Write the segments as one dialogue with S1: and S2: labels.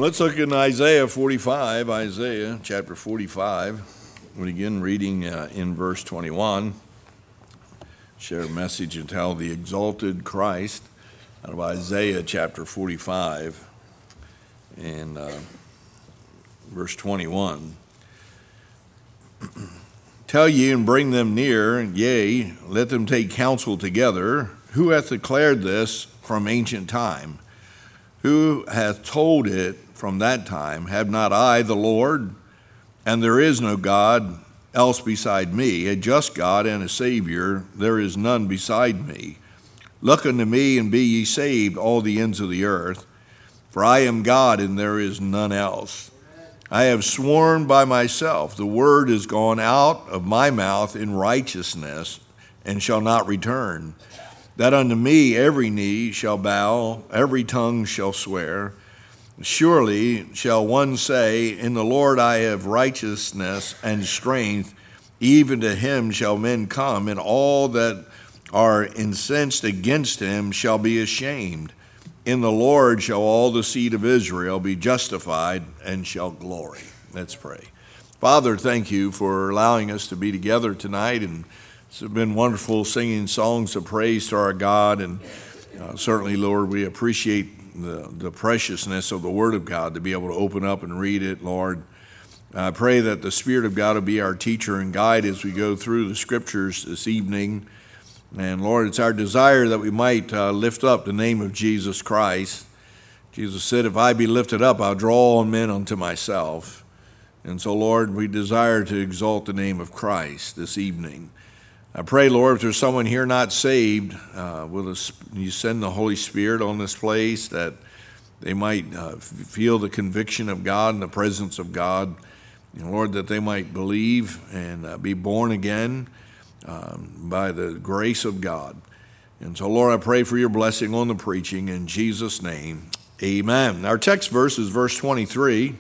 S1: Let's look in Isaiah 45, Isaiah chapter 45. We begin reading in verse 21. Share a message and tell the exalted Christ out of Isaiah chapter 45 and verse 21. Tell ye and bring them near, yea, let them take counsel together. Who hath declared this from ancient time? Who hath told it from that time? Have not I the Lord? And there is no God else beside me, a just God and a Savior. There is none beside me. Look unto me and be ye saved, all the ends of the earth. For I am God and there is none else. I have sworn by myself, the word is gone out of my mouth in righteousness, and shall not return. That unto me every knee shall bow, every tongue shall swear. Surely shall one say, in the Lord I have righteousness and strength, even to him shall men come, and all that are incensed against him shall be ashamed. In the Lord shall all the seed of Israel be justified and shall glory. Let's pray. Father, thank you for allowing us to be together tonight, and it's been wonderful singing songs of praise to our God, and certainly, Lord, we appreciate the preciousness of the Word of God to be able to open up and read it, Lord. I pray that the Spirit of God will be our teacher and guide as we go through the Scriptures this evening. And Lord, it's our desire that we might lift up the name of Jesus Christ. Jesus said, if I be lifted up, I'll draw all men unto myself. And so, Lord, we desire to exalt the name of Christ this evening. I pray, Lord, if there's someone here not saved, you send the Holy Spirit on this place that they might feel the conviction of God and the presence of God. And Lord, that they might believe and be born again by the grace of God. And so, Lord, I pray for your blessing on the preaching in Jesus' name. Amen. Our text verse is verse 23.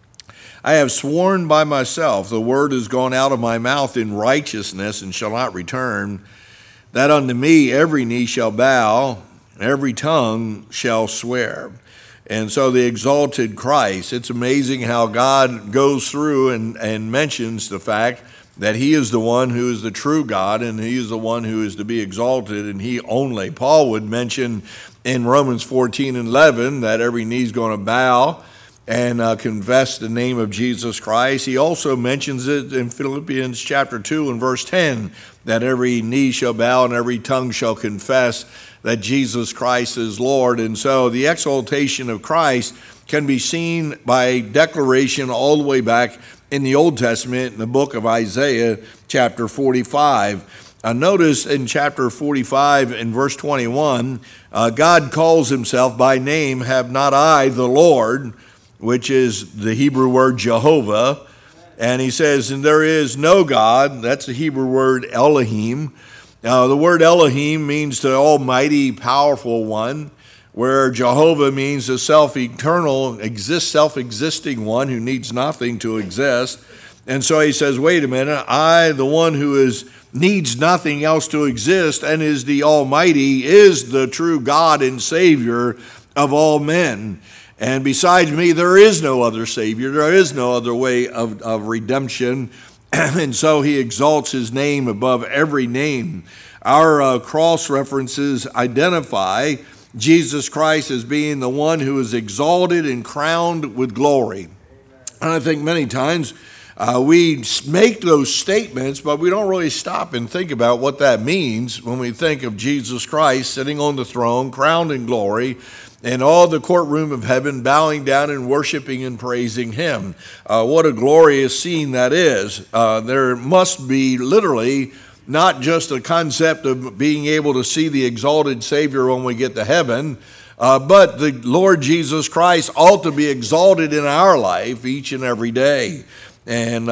S1: I have sworn by myself, the word is gone out of my mouth in righteousness and shall not return, that unto me every knee shall bow, every tongue shall swear. And so the exalted Christ, it's amazing how God goes through and mentions the fact that he is the one who is the true God, and he is the one who is to be exalted, and he only. Paul would mention in Romans 14:11 that every knee is going to bow and confess the name of Jesus Christ. He also mentions it in Philippians chapter 2 and verse 10, that every knee shall bow and every tongue shall confess that Jesus Christ is Lord. And so the exaltation of Christ can be seen by declaration all the way back in the Old Testament, in the book of Isaiah chapter 45. Notice in chapter 45 in verse 21, God calls himself by name, have not I the Lord, which is the Hebrew word Jehovah. And he says, and there is no God, that's the Hebrew word Elohim. The word Elohim means the almighty, powerful one, where Jehovah means the self-eternal, self-existing one who needs nothing to exist. And so he says, wait a minute, I, the one who needs nothing else to exist and is the Almighty, is the true God and Savior of all men. And besides me, there is no other Savior. There is no other way of redemption. And so he exalts his name above every name. Our cross references identify Jesus Christ as being the one who is exalted and crowned with glory. And I think many times we make those statements, but we don't really stop and think about what that means when we think of Jesus Christ sitting on the throne, crowned in glory, and all the courtroom of heaven bowing down and worshiping and praising him. What a glorious scene that is. There must be literally not just a concept of being able to see the exalted Savior when we get to heaven, but the Lord Jesus Christ ought to be exalted in our life each and every day. And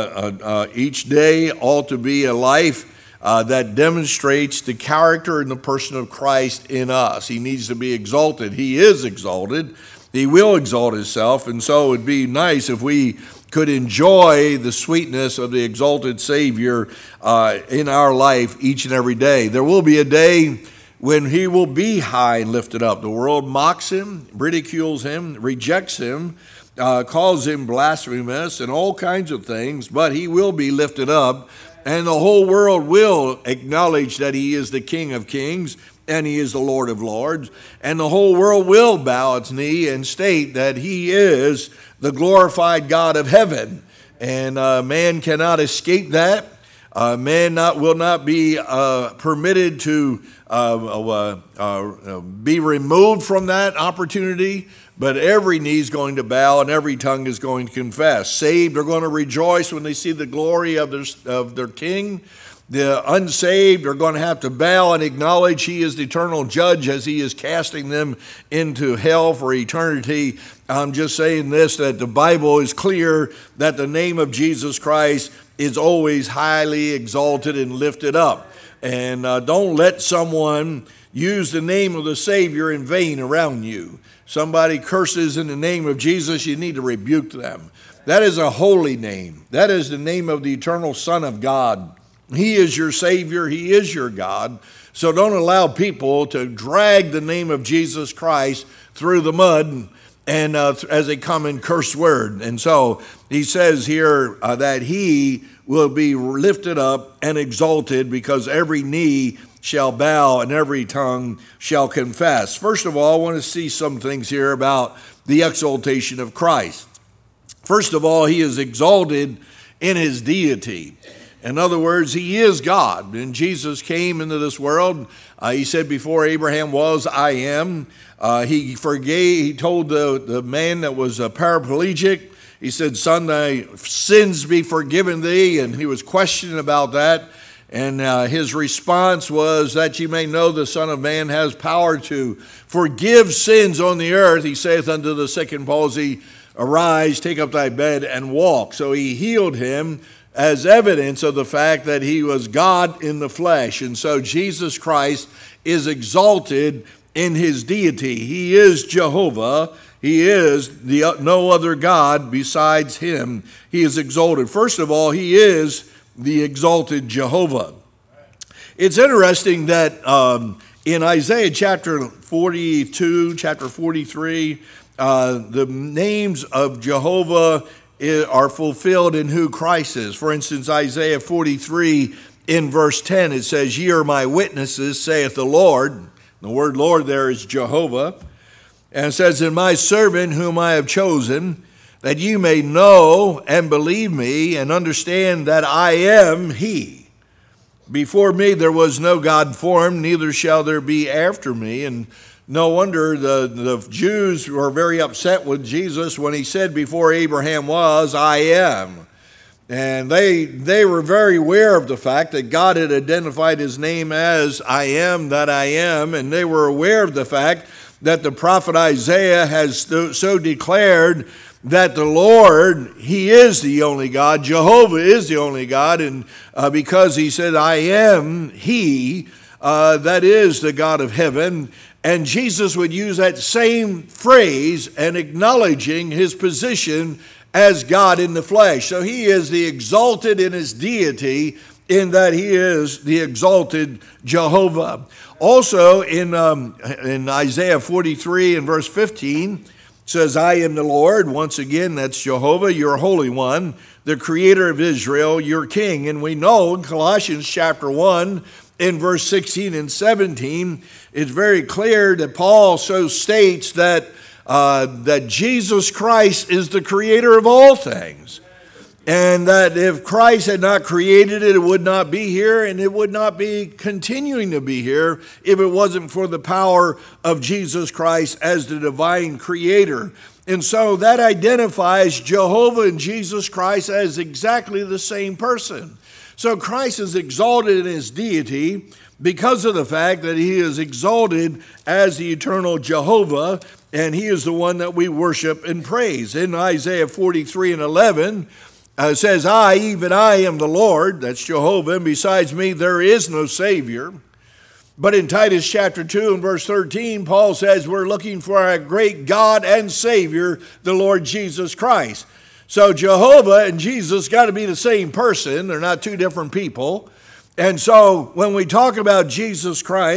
S1: each day ought to be a life that demonstrates the character and the person of Christ in us. He needs to be exalted. He is exalted. He will exalt himself. And so it'd be nice if we could enjoy the sweetness of the exalted Savior in our life each and every day. There will be a day when he will be high and lifted up. The world mocks him, ridicules him, rejects him, calls him blasphemous and all kinds of things, but he will be lifted up, and the whole world will acknowledge that he is the King of Kings and he is the Lord of Lords, and the whole world will bow its knee and state that he is the glorified God of heaven. And man cannot escape that. Man will not be permitted to be removed from that opportunity, but every knee is going to bow and every tongue is going to confess. Saved are going to rejoice when they see the glory of their King. The unsaved are going to have to bow and acknowledge he is the eternal judge as he is casting them into hell for eternity. I'm just saying this, that the Bible is clear that the name of Jesus Christ is always highly exalted and lifted up. And don't let someone use the name of the Savior in vain around you. Somebody curses in the name of Jesus, you need to rebuke them. That is a holy name. That is the name of the eternal Son of God. He is your Savior. He is your God. So don't allow people to drag the name of Jesus Christ through the mud and as a common curse word. And so he says here that he will be lifted up and exalted because every knee shall bow and every tongue shall confess. First of all, I want to see some things here about the exaltation of Christ. First of all, he is exalted in his deity. In other words, he is God. When Jesus came into this world, he said, before Abraham was, I am. He told the man that was a paraplegic, he said, son, thy sins be forgiven thee. And he was questioning about that. And his response was, that you may know the Son of Man has power to forgive sins on the earth. He saith unto the sick and palsy, arise, take up thy bed and walk. So he healed him as evidence of the fact that he was God in the flesh. And so Jesus Christ is exalted in his deity. He is Jehovah. He is no other God besides him. He is exalted. First of all, he is the exalted Jehovah. It's interesting that in Isaiah chapter 42, chapter 43, the names of Jehovah are fulfilled in who Christ is. For instance, Isaiah 43 in verse 10, it says, ye are my witnesses, saith the Lord. The word Lord there is Jehovah. And it says, in my servant whom I have chosen, that you may know and believe me and understand that I am he. Before me there was no God formed, neither shall there be after me. And no wonder the Jews were very upset with Jesus when he said, before Abraham was, I am. And they were very aware of the fact that God had identified his name as I am that I am. And they were aware of the fact that the prophet Isaiah has so declared that the Lord, he is the only God. Jehovah is the only God. And because he said, I am he, that is the God of heaven. And Jesus would use that same phrase and acknowledging his position as God in the flesh. So he is the exalted in his deity, in that he is the exalted Jehovah. Also in Isaiah 43 and verse 15, says, I am the Lord. Once again, that's Jehovah, your Holy One, the Creator of Israel, your King. And we know in Colossians chapter 1, in verse 16 and 17, it's very clear that Paul so states that Jesus Christ is the Creator of all things. And that if Christ had not created it, it would not be here, and it would not be continuing to be here if it wasn't for the power of Jesus Christ as the divine creator. And so that identifies Jehovah and Jesus Christ as exactly the same person. So Christ is exalted in his deity because of the fact that he is exalted as the eternal Jehovah, and he is the one that we worship and praise. In Isaiah 43 and 11, it says, I, even I am the Lord, that's Jehovah, and besides me there is no Savior. But in Titus chapter 2 and verse 13, Paul says we're looking for a great God and Savior, the Lord Jesus Christ. So Jehovah and Jesus got to be the same person. They're not two different people. And so when we talk about Jesus Christ,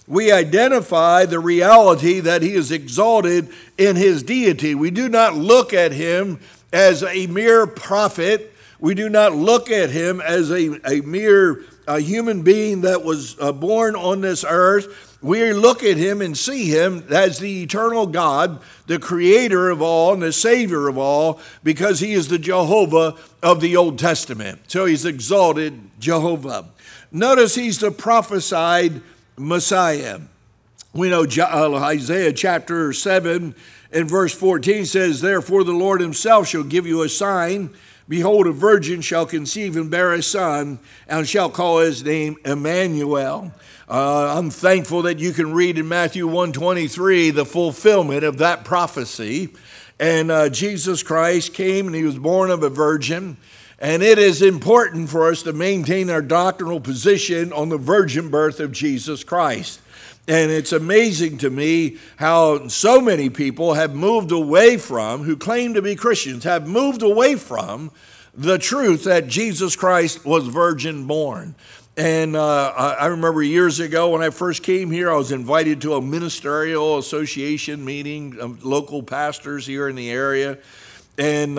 S1: we identify the reality that he is exalted in his deity. We do not look at him as a mere prophet. We do not look at him as a mere human being that was born on this earth. We look at him and see him as the eternal God, the creator of all and the savior of all, because he is the Jehovah of the Old Testament. So he's exalted Jehovah. Notice he's the prophesied Messiah. We know Isaiah chapter 7 and verse 14 says, "Therefore the Lord himself shall give you a sign. Behold, a virgin shall conceive and bear a son, and shall call his name Emmanuel." I'm thankful that you can read in Matthew 1:23 the fulfillment of that prophecy. And Jesus Christ came and he was born of a virgin. And it is important for us to maintain our doctrinal position on the virgin birth of Jesus Christ. And it's amazing to me how so many people have moved away from, who claim to be Christians, have moved away from the truth that Jesus Christ was virgin born. And I remember years ago when I first came here, I was invited to a ministerial association meeting of local pastors here in the area. And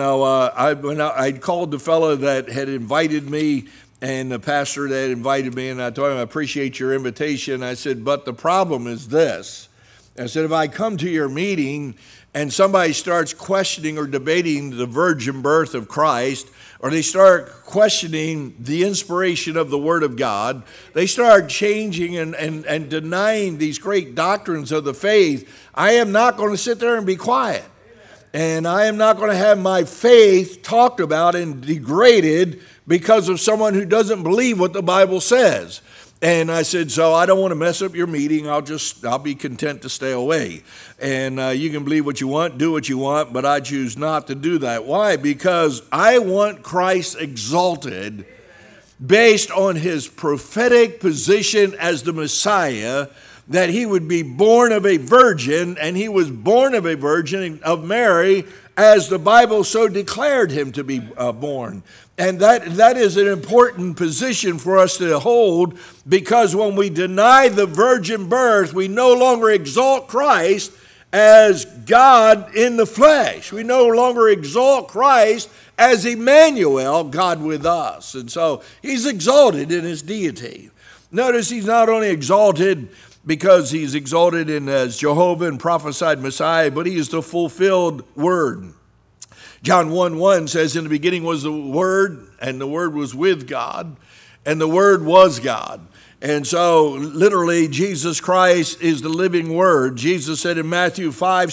S1: I called the fellow that had invited me and the pastor that invited me, and I told him, "I appreciate your invitation." I said, "But the problem is this." I said, "If I come to your meeting and somebody starts questioning or debating the virgin birth of Christ, or they start questioning the inspiration of the Word of God, they start changing and denying these great doctrines of the faith, I am not going to sit there and be quiet. And I am not going to have my faith talked about and degraded because of someone who doesn't believe what the Bible says." And I said, "So I don't want to mess up your meeting. I'll be content to stay away. And you can believe what you want, do what you want, but I choose not to do that." Why? Because I want Christ exalted based on his prophetic position as the Messiah, that he would be born of a virgin, and he was born of a virgin of Mary, as the Bible so declared him to be born. And that is an important position for us to hold, because when we deny the virgin birth, we no longer exalt Christ as God in the flesh. We no longer exalt Christ as Emmanuel, God with us. And so he's exalted in his deity. Notice he's not only exalted because he's exalted in as Jehovah and prophesied Messiah, but he is the fulfilled Word. John 1:1 says, "In the beginning was the Word, and the Word was with God, and the Word was God." And so literally Jesus Christ is the living Word. Jesus said in Matthew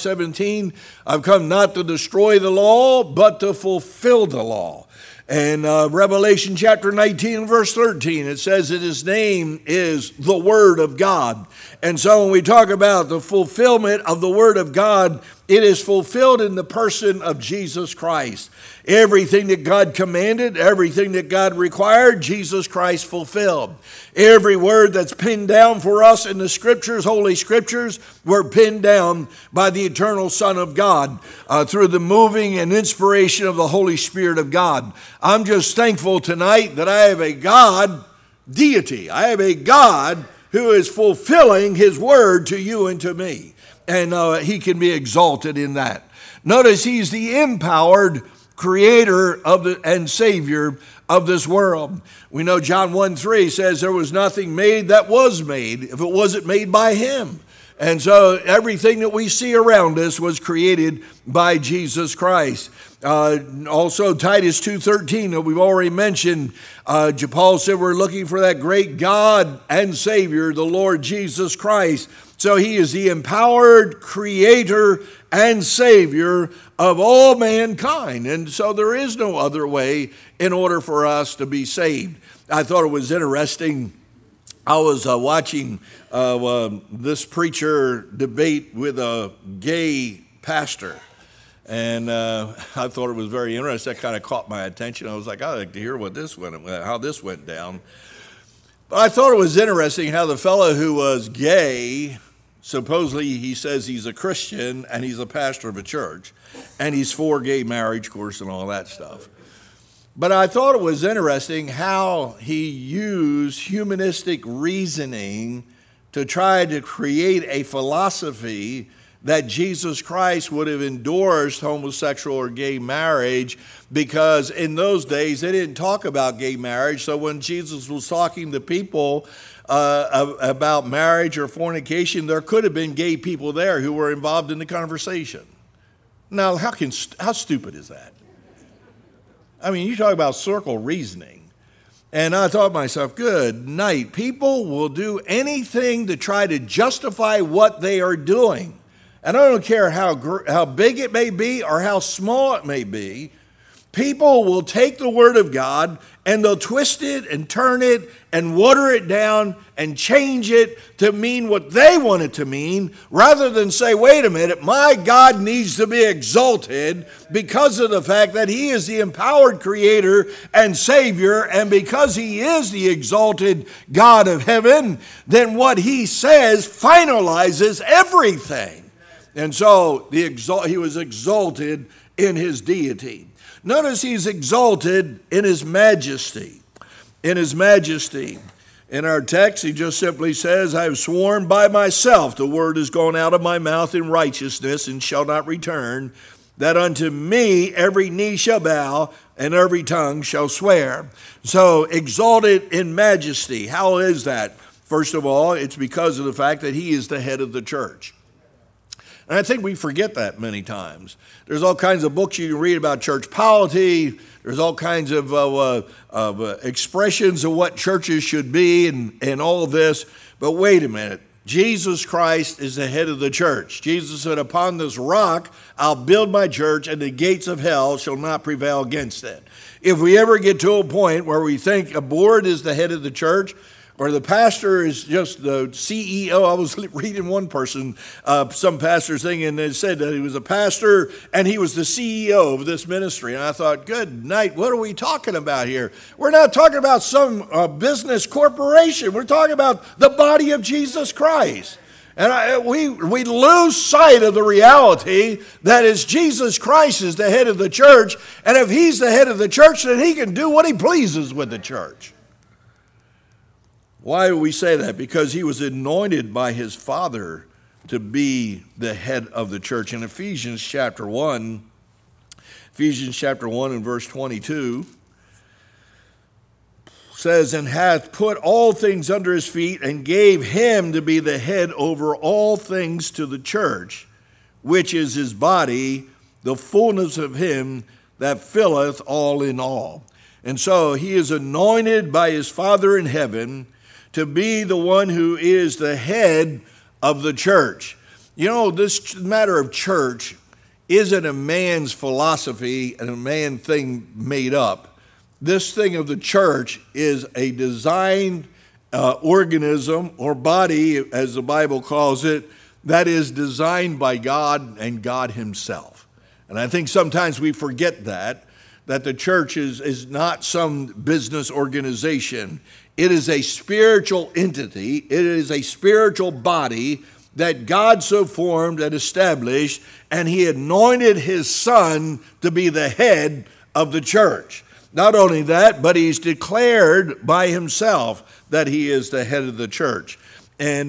S1: 5:17, "I've come not to destroy the law, but to fulfill the law." And Revelation chapter 19, verse 13, it says that his name is the Word of God. And so when we talk about the fulfillment of the Word of God, it is fulfilled in the person of Jesus Christ. Everything that God commanded, everything that God required, Jesus Christ fulfilled. Every word that's pinned down for us in the Scriptures, Holy Scriptures, were pinned down by the eternal Son of God through the moving and inspiration of the Holy Spirit of God. I'm just thankful tonight that I have a God deity. I have a God who is fulfilling his word to you and to me. And he can be exalted in that. Notice he's the empowered creator and savior of this world. We know John 1:3 says there was nothing made that was made if it wasn't made by him. And so everything that we see around us was created by Jesus Christ. Also Titus 2:13 that we've already mentioned, Paul said we're looking for that great God and Savior, the Lord Jesus Christ. So he is the empowered creator and Savior of all mankind. And so there is no other way in order for us to be saved. I thought it was interesting. I was watching this preacher debate with a gay pastor. And I thought it was very interesting. That kind of caught my attention. I was like, I'd like to hear how this went down. But I thought it was interesting how the fellow who was gay, supposedly he says he's a Christian and he's a pastor of a church, and he's for gay marriage, of course, and all that stuff. But I thought it was interesting how he used humanistic reasoning to try to create a philosophy that Jesus Christ would have endorsed homosexual or gay marriage, because in those days they didn't talk about gay marriage. So when Jesus was talking to people about marriage or fornication, there could have been gay people there who were involved in the conversation. Now, how stupid is that? I mean, you talk about circle reasoning. And I thought to myself, good night. People will do anything to try to justify what they are doing. And I don't care how big it may be or how small it may be. People will take the word of God and they'll twist it and turn it and water it down and change it to mean what they want it to mean, rather than say, wait a minute, my God needs to be exalted because of the fact that he is the empowered creator and savior, and because he is the exalted God of heaven, then what he says finalizes everything. And so he was exalted in his deity. Notice he's exalted in his majesty. In his majesty. In our text, he just simply says, I have sworn by myself, the word is gone out of my mouth in righteousness and shall not return, that unto me every knee shall bow and every tongue shall swear. So exalted in majesty. How is that? First of all, it's because of the fact that he is the head of the church. And I think we forget that many times. There's all kinds of books you can read about church polity. There's all kinds of expressions of what churches should be and all of this. But wait a minute. Jesus Christ is the head of the church. Jesus said, upon this rock, I'll build my church, and the gates of hell shall not prevail against it. If we ever get to a point where we think a board is the head of the church, or the pastor is just the CEO. I was reading one person, some pastor's thing, and they said that he was a pastor and he was the CEO of this ministry. And I thought, good night, what are we talking about here? We're not talking about some business corporation. We're talking about the body of Jesus Christ. And we lose sight of the reality that is Jesus Christ is the head of the church. And if he's the head of the church, then he can do what he pleases with the church. Why do we say that? Because he was anointed by his Father to be the head of the church. In Ephesians chapter 1 and verse 22 says, and hath put all things under his feet and gave him to be the head over all things to the church, which is his body, the fullness of him that filleth all in all. And so he is anointed by his Father in heaven to be the one who is the head of the church. You know, this matter of church isn't a man's philosophy and a man thing made up. This thing of the church is a designed organism or body, as the Bible calls it, that is designed by God and God himself. And I think sometimes we forget that the church is not some business organization. It is a spiritual entity. It is a spiritual body that God so formed and established, and he anointed his Son to be the head of the church. Not only that, but he's declared by himself that he is the head of the church. And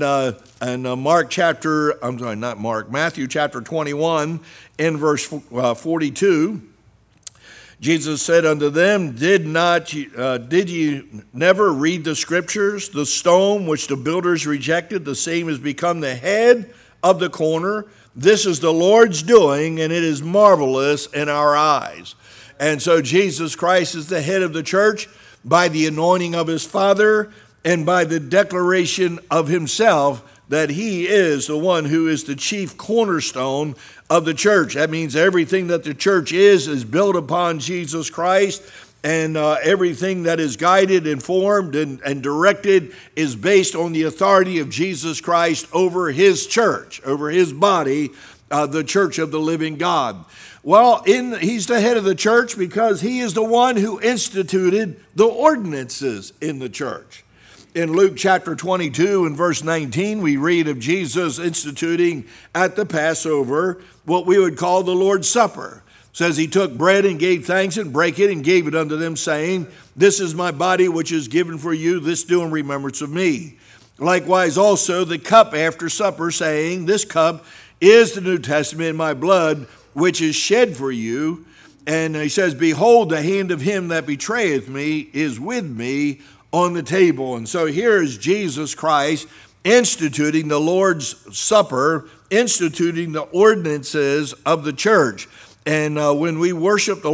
S1: Matthew chapter 21 in verse 42, Jesus said unto them, did ye never read the scriptures? The stone which the builders rejected, the same has become the head of the corner. This is the Lord's doing, and it is marvelous in our eyes. And so Jesus Christ is the head of the church by the anointing of his Father and by the declaration of himself that he is the one who is the chief cornerstone of the church. That means everything that the church is built upon Jesus Christ, and everything that is guided, informed, and directed is based on the authority of Jesus Christ over his church, over his body, the church of the living God. Well, he's the head of the church because he is the one who instituted the ordinances in the church. In Luke chapter 22 and verse 19, we read of Jesus instituting at the Passover what we would call the Lord's Supper. It says he took bread and gave thanks and brake it and gave it unto them, saying, this is my body which is given for you, this do in remembrance of me. Likewise also the cup after supper, saying, This cup is the New Testament in my blood, which is shed for you. And he says, Behold, the hand of him that betrayeth me is with me on the table. And so here is Jesus Christ instituting the Lord's Supper, instituting the ordinances of the church. And when we worship the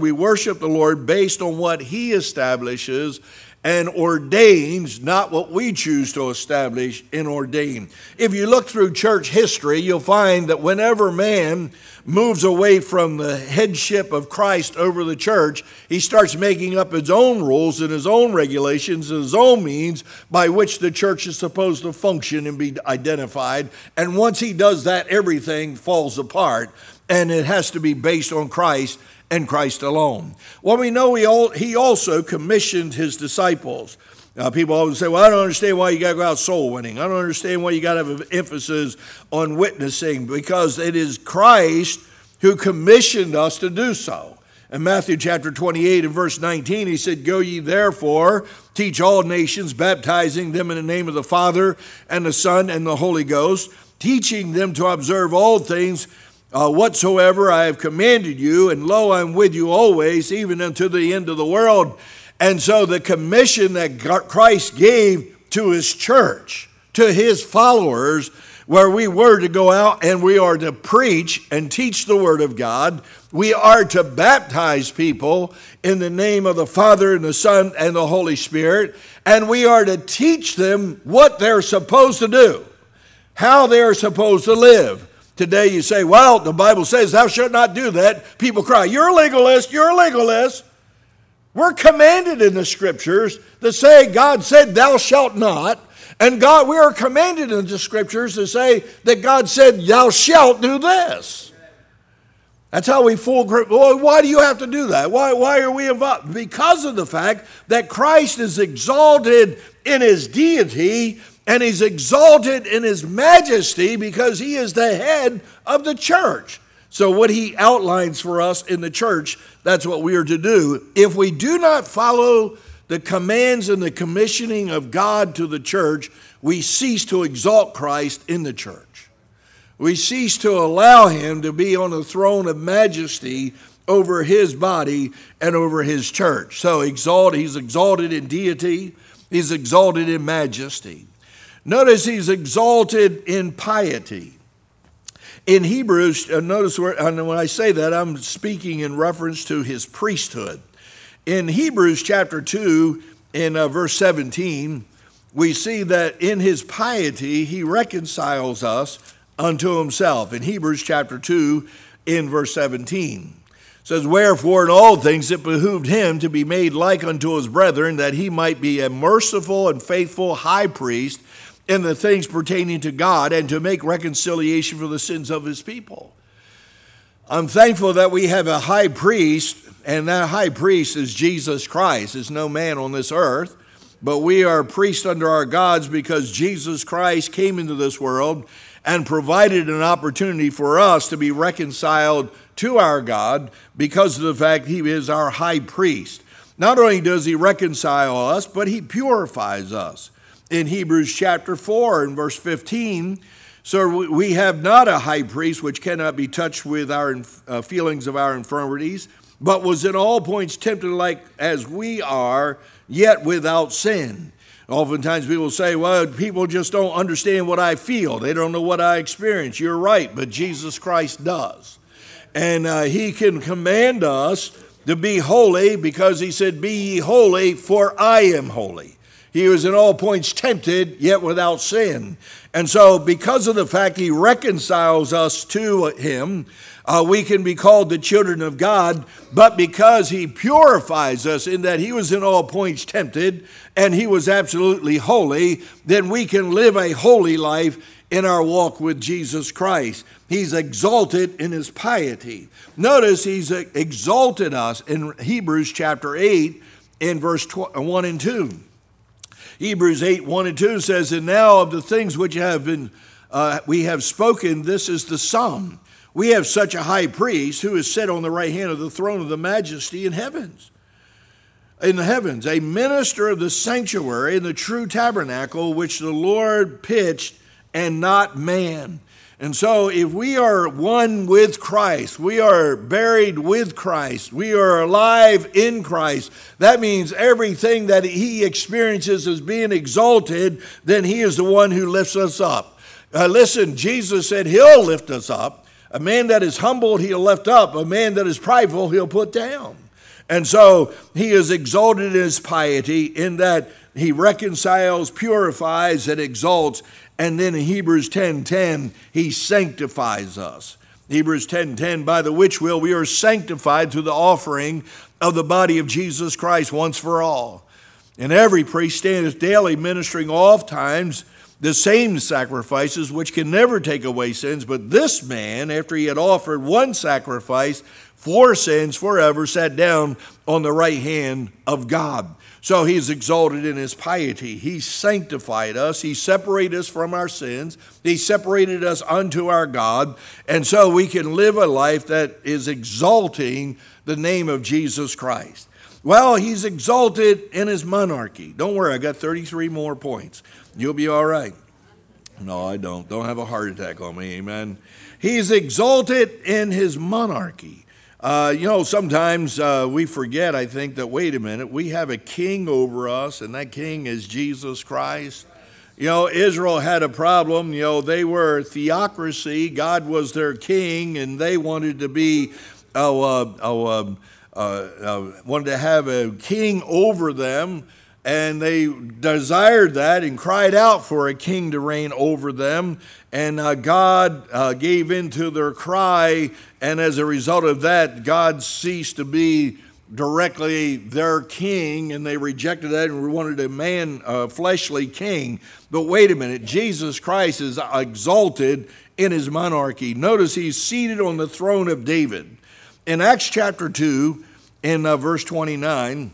S1: Lord based on what he establishes and ordains, not what we choose to establish and ordain. If you look through church history, you'll find that whenever man moves away from the headship of Christ over the church, he starts making up his own rules and his own regulations and his own means by which the church is supposed to function and be identified. And once he does that, everything falls apart, and it has to be based on Christ and Christ alone. Well, we know he also commissioned his disciples. People always say, well, I don't understand why you got to go out soul winning. I don't understand why you got to have an emphasis on witnessing, because it is Christ who commissioned us to do so. In Matthew chapter 28 and verse 19, he said, Go ye therefore, teach all nations, baptizing them in the name of the Father and the Son and the Holy Ghost, teaching them to observe all things whatsoever I have commanded you, and lo, I'm with you always, even unto the end of the world. And so the commission that Christ gave to his church, to his followers, where we were to go out and we are to preach and teach the word of God. We are to baptize people in the name of the Father and the Son and the Holy Spirit. And we are to teach them what they're supposed to do, how they're supposed to live. Today you say, well, the Bible says thou shalt not do that. People cry, you're a legalist, you're a legalist. We're commanded in the scriptures to say God said thou shalt not. And we are commanded in the scriptures to say that God said thou shalt do this. That's how we fool. Well, why do you have to do that? Why are we involved? Because of the fact that Christ is exalted in his deity, and he's exalted in his majesty because he is the head of the church. So what he outlines for us in the church, that's what we are to do. If we do not follow the commands and the commissioning of God to the church, we cease to exalt Christ in the church. We cease to allow him to be on the throne of majesty over his body and over his church. So he's exalted in deity, he's exalted in majesty. Notice he's exalted in piety. In Hebrews, notice when I say that, I'm speaking in reference to his priesthood. In Hebrews chapter 2, in verse 17, we see that in his piety, he reconciles us unto himself. In Hebrews chapter 2, in verse 17, it says, Wherefore in all things it behooved him to be made like unto his brethren, that he might be a merciful and faithful high priest in the things pertaining to God, and to make reconciliation for the sins of his people. I'm thankful that we have a high priest, and that high priest is Jesus Christ. There's no man on this earth, but we are priests under our gods because Jesus Christ came into this world and provided an opportunity for us to be reconciled to our God because of the fact he is our high priest. Not only does he reconcile us, but he purifies us. In Hebrews chapter 4 and verse 15, so we have not a high priest which cannot be touched with our feelings of our infirmities, but was in all points tempted like as we are, yet without sin. Oftentimes people say, well, people just don't understand what I feel. They don't know what I experience. You're right, but Jesus Christ does. And he can command us to be holy because he said, Be ye holy, for I am holy. He was in all points tempted, yet without sin. And so because of the fact he reconciles us to him, we can be called the children of God. But because he purifies us in that he was in all points tempted and he was absolutely holy, then we can live a holy life in our walk with Jesus Christ. He's exalted in his piety. Notice he's exalted us in Hebrews chapter 8 in verse 1 and 2. Hebrews 8, 1 and 2 says, And now of the things which we have spoken, this is the sum. We have such a high priest who is set on the right hand of the throne of the majesty in heavens. in the heavens, a minister of the sanctuary and the true tabernacle which the Lord pitched, and not man. And so if we are one with Christ, we are buried with Christ, we are alive in Christ, that means everything that he experiences as being exalted, then he is the one who lifts us up. Listen, Jesus said he'll lift us up. A man that is humbled, he'll lift up. A man that is prideful, he'll put down. And so he is exalted in his piety, in that he reconciles, purifies, and exalts. And then in Hebrews 10:10, he sanctifies us. Hebrews 10:10, by the which will we are sanctified through the offering of the body of Jesus Christ once for all. And every priest standeth daily ministering oft times the same sacrifices, which can never take away sins. But this man, after he had offered one sacrifice for sins forever, sat down on the right hand of God. So he's exalted in his piety. He sanctified us. He separated us from our sins. He separated us unto our God. And so we can live a life that is exalting the name of Jesus Christ. Well, he's exalted in his monarchy. Don't worry, I got 33 more points. You'll be all right. No, I don't. Don't have a heart attack on me, amen. He's exalted in his monarchy. Sometimes we forget, I think, that, wait a minute, we have a king over us, and that king is Jesus Christ. Israel had a problem. They were theocracy. God was their king, and they wanted to be, wanted to have a king over them. And they desired that and cried out for a king to reign over them. And God gave in to their cry. And as a result of that, God ceased to be directly their king. And they rejected that and wanted a fleshly king. But wait a minute, Jesus Christ is exalted in his monarchy. Notice he's seated on the throne of David. In Acts chapter 2, in verse 29,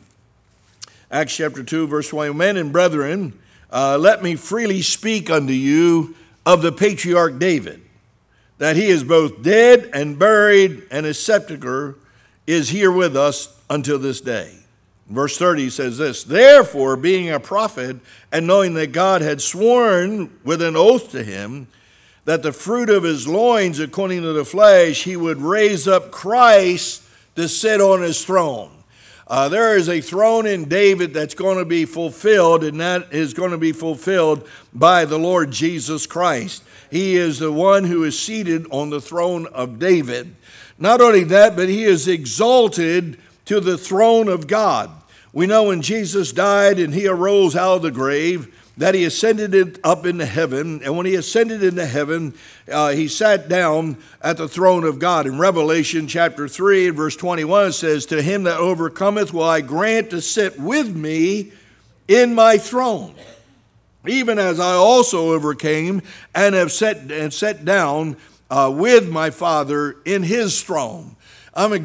S1: Acts chapter 2, verse 20, men and brethren, let me freely speak unto you of the patriarch David, that he is both dead and buried, and his sepulchre is here with us until this day. Verse 30 says this, therefore, being a prophet, and knowing that God had sworn with an oath to him, that the fruit of his loins, according to the flesh, he would raise up Christ to sit on his throne. There is a throne in David that's going to be fulfilled, and that is going to be fulfilled by the Lord Jesus Christ. He is the one who is seated on the throne of David. Not only that, but he is exalted to the throne of God. We know when Jesus died and he arose out of the grave, that he ascended up into heaven. And when he ascended into heaven, he sat down at the throne of God. In Revelation chapter 3, verse 21, it says, to him that overcometh will I grant to sit with me in my throne, even as I also overcame and have sat down with my Father in his throne. I'm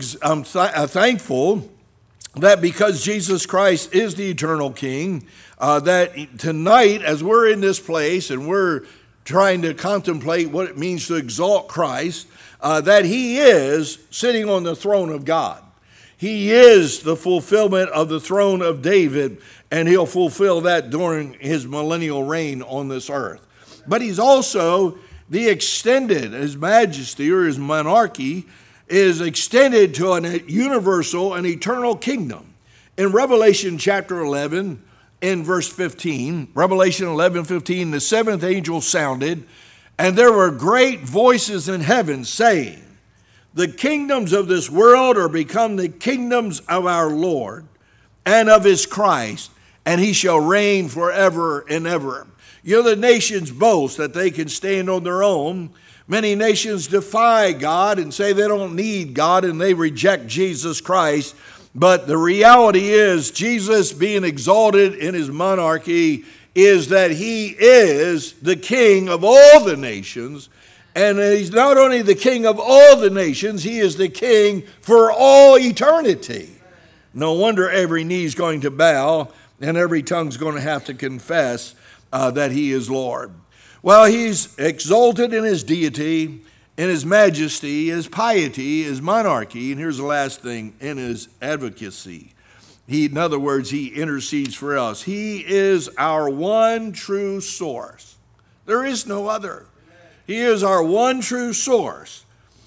S1: thankful that because Jesus Christ is the eternal King, that tonight, as we're in this place and we're trying to contemplate what it means to exalt Christ, that he is sitting on the throne of God. He is the fulfillment of the throne of David, and he'll fulfill that during his millennial reign on this earth. But he's also the extended, his majesty or his monarchy is extended to a universal and eternal kingdom. In Revelation chapter 11, in verse 15, Revelation 11:15, the seventh angel sounded, and there were great voices in heaven saying, the kingdoms of this world are become the kingdoms of our Lord and of his Christ, and he shall reign forever and ever. The nations boast that they can stand on their own. Many nations defy God and say they don't need God, and they reject Jesus Christ. But the reality is, Jesus being exalted in his monarchy is that he is the king of all the nations. And he's not only the king of all the nations, he is the king for all eternity. No wonder every knee is going to bow and every tongue is going to have to confess that he is Lord. Well, he's exalted in his deity, in his majesty, his piety, his monarchy, and here's the last thing, in his advocacy. In other words, he intercedes for us. He is our one true source. There is no other. He is our one true source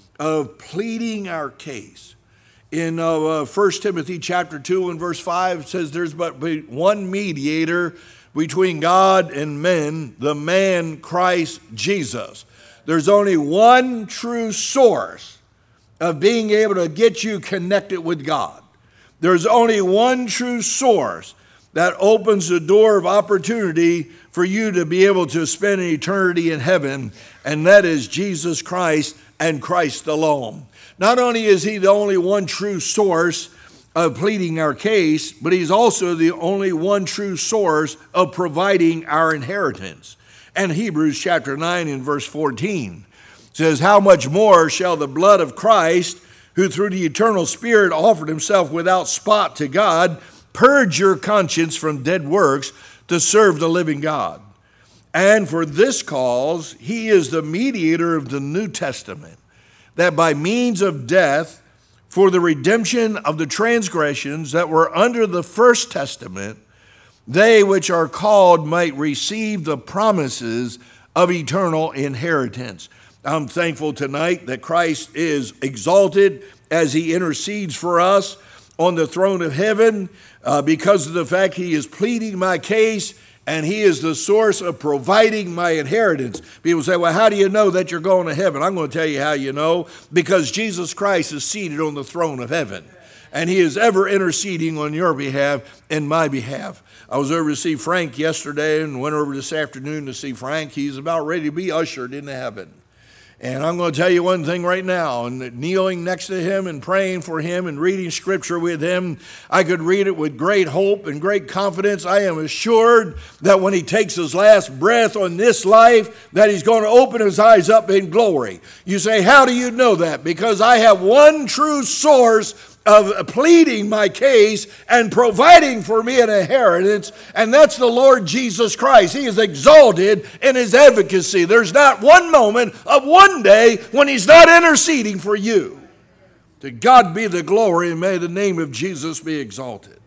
S1: of pleading our case. In 1 Timothy chapter 2 and verse 5, it says there's but one mediator between God and men, the man Christ Jesus. There's only one true source of being able to get you connected with God. There's only one true source that opens the door of opportunity for you to be able to spend an eternity in heaven, and that is Jesus Christ and Christ alone. Not only is he the only one true source of pleading our case, but he's also the only one true source of providing our inheritance. And Hebrews chapter 9 and verse 14 says, how much more shall the blood of Christ, who through the eternal Spirit offered himself without spot to God, purge your conscience from dead works to serve the living God. And for this cause, he is the mediator of the New Testament, that by means of death, for the redemption of the transgressions that were under the first testament, they which are called might receive the promises of eternal inheritance. I'm thankful tonight that Christ is exalted as he intercedes for us on the throne of heaven because of the fact he is pleading my case and he is the source of providing my inheritance. People say, well, how do you know that you're going to heaven? I'm going to tell you how you know, because Jesus Christ is seated on the throne of heaven. And he is ever interceding on your behalf and my behalf. I was over to see Frank yesterday and went over this afternoon to see Frank. He's about ready to be ushered into heaven. And I'm going to tell you one thing right now, and kneeling next to him and praying for him and reading scripture with him, I could read it with great hope and great confidence. I am assured that when he takes his last breath on this life, that he's going to open his eyes up in glory. You say, how do you know that? Because I have one true source of pleading my case and providing for me an inheritance, and that's the Lord Jesus Christ. He is exalted in his advocacy. There's not one moment of one day when he's not interceding for you. To God be the glory, and may the name of Jesus be exalted.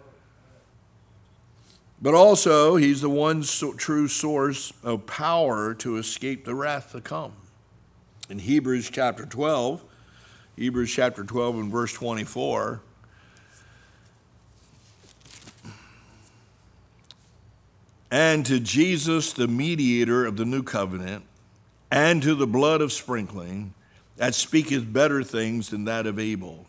S1: But also, he's the one true source of power to escape the wrath to come. In Hebrews chapter 12 and verse 24, and to Jesus, the mediator of the new covenant, and to the blood of sprinkling, that speaketh better things than that of Abel,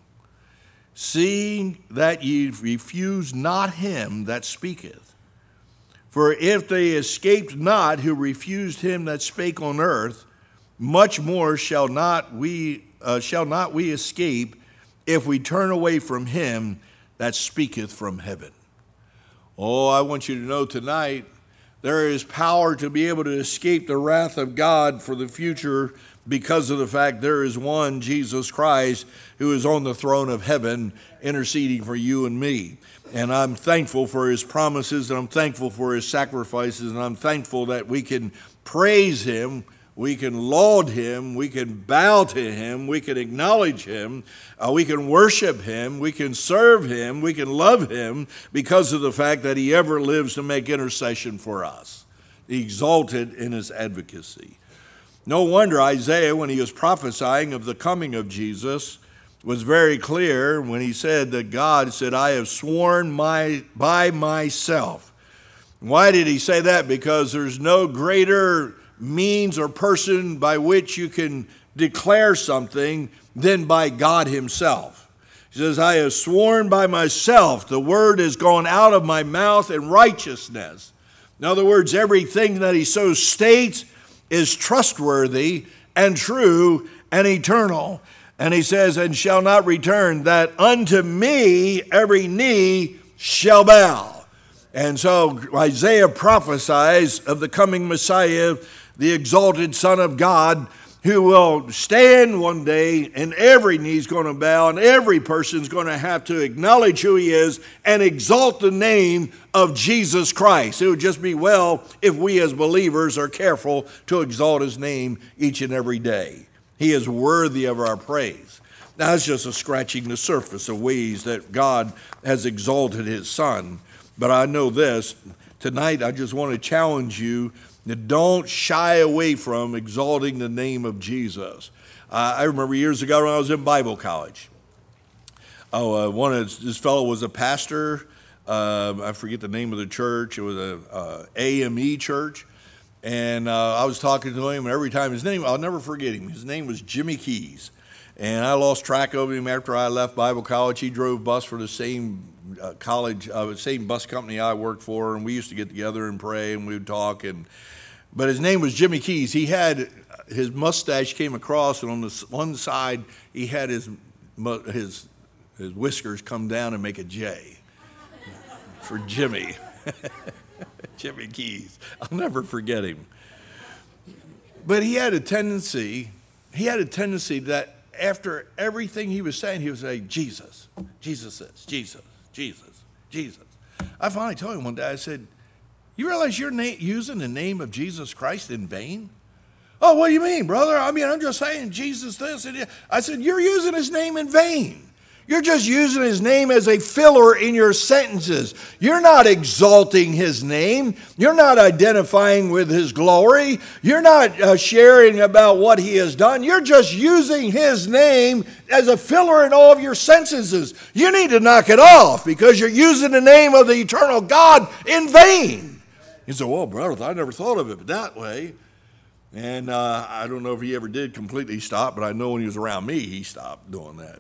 S1: seeing that ye refuse not him that speaketh. For if they escaped not who refused him that spake on earth, much more shall not we escape if we turn away from him that speaketh from heaven. Oh, I want you to know tonight, there is power to be able to escape the wrath of God for the future because of the fact there is one, Jesus Christ, who is on the throne of heaven interceding for you and me. And I'm thankful for his promises, and I'm thankful for his sacrifices, and I'm thankful that we can praise him, we can laud him, we can bow to him, we can acknowledge him, we can worship him, we can serve him, we can love him because of the fact that he ever lives to make intercession for us. He exalted in his advocacy. No wonder Isaiah, when he was prophesying of the coming of Jesus, was very clear when he said that God said, I have sworn by myself. Why did he say that? Because there's no greater means or person by which you can declare something than by God himself. He says, I have sworn by myself, the word has gone out of my mouth in righteousness. In other words, everything that he so states is trustworthy and true and eternal. And he says, and shall not return, that unto me every knee shall bow. And so Isaiah prophesies of the coming Messiah, the exalted Son of God, who will stand one day and every knee's going to bow and every person's going to have to acknowledge who he is and exalt the name of Jesus Christ. It would just be well if we as believers are careful to exalt his name each and every day. He is worthy of our praise. Now, that's just a scratching the surface of ways that God has exalted his Son. But I know this, tonight I just want to challenge you that don't shy away from exalting the name of Jesus. I remember years ago when I was in Bible college. This fellow was a pastor. I forget the name of the church. It was a AME church. And I was talking to him, and every time I'll never forget him. His name was Jimmy Keys. And I lost track of him after I left Bible college. He drove bus for the same same bus company I worked for, and we used to get together and pray, and we would talk. But his name was Jimmy Keys. He had his mustache came across, and on the one side he had his whiskers come down and make a J for Jimmy. Jimmy Keys. I'll never forget him. But he had a tendency that after everything he was saying, he would say, Jesus, Jesus is, Jesus, Jesus, Jesus. I finally told him one day, I said, you realize you're using the name of Jesus Christ in vain? Oh, what do you mean, brother? I mean, I'm just saying Jesus this. I said, you're using his name in vain. You're just using his name as a filler in your sentences. You're not exalting his name. You're not identifying with his glory. You're not sharing about what he has done. You're just using his name as a filler in all of your sentences. You need to knock it off because you're using the name of the eternal God in vain. He said, well, brother, I never thought of it that way. And I don't know if he ever did completely stop, but I know when he was around me, he stopped doing that.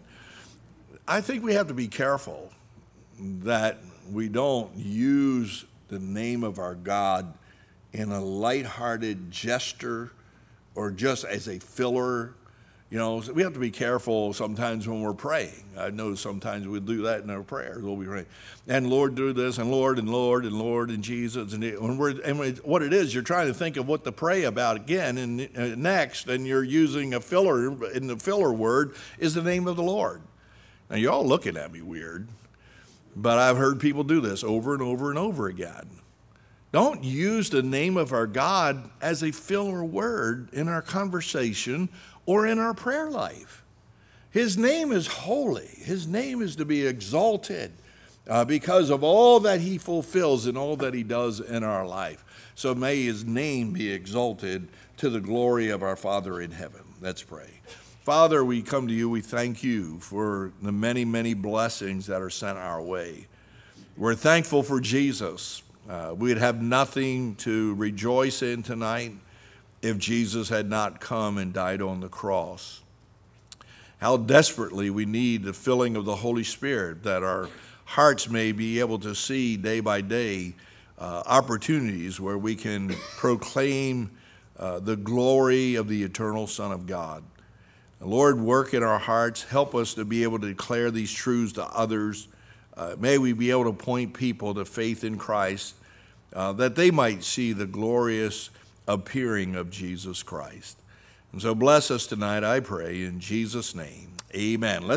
S1: I think we have to be careful that we don't use the name of our God in a lighthearted gesture or just as a filler. You know, so we have to be careful sometimes when we're praying. I know sometimes we do that in our prayers. We'll be praying, and Lord, do this, and Lord, and Lord, and Lord, and Jesus. And what it is, you're trying to think of what to pray about again and next, and you're using a filler, and the filler word is the name of the Lord. Now, you're all looking at me weird, but I've heard people do this over and over and over again. Don't use the name of our God as a filler word in our conversation or in our prayer life. His name is holy. His name is to be exalted because of all that he fulfills and all that he does in our life. So may his name be exalted to the glory of our Father in heaven. Let's pray. Father, we come to you, we thank you for the many, many blessings that are sent our way. We're thankful for Jesus. We'd have nothing to rejoice in tonight if Jesus had not come and died on the cross. How desperately we need the filling of the Holy Spirit, that our hearts may be able to see day by day opportunities where we can proclaim the glory of the eternal Son of God. Lord, work in our hearts. Help us to be able to declare these truths to others. May we be able to point people to faith in Christ, that they might see the glorious appearing of Jesus Christ. And so bless us tonight, I pray, in Jesus' name. Amen.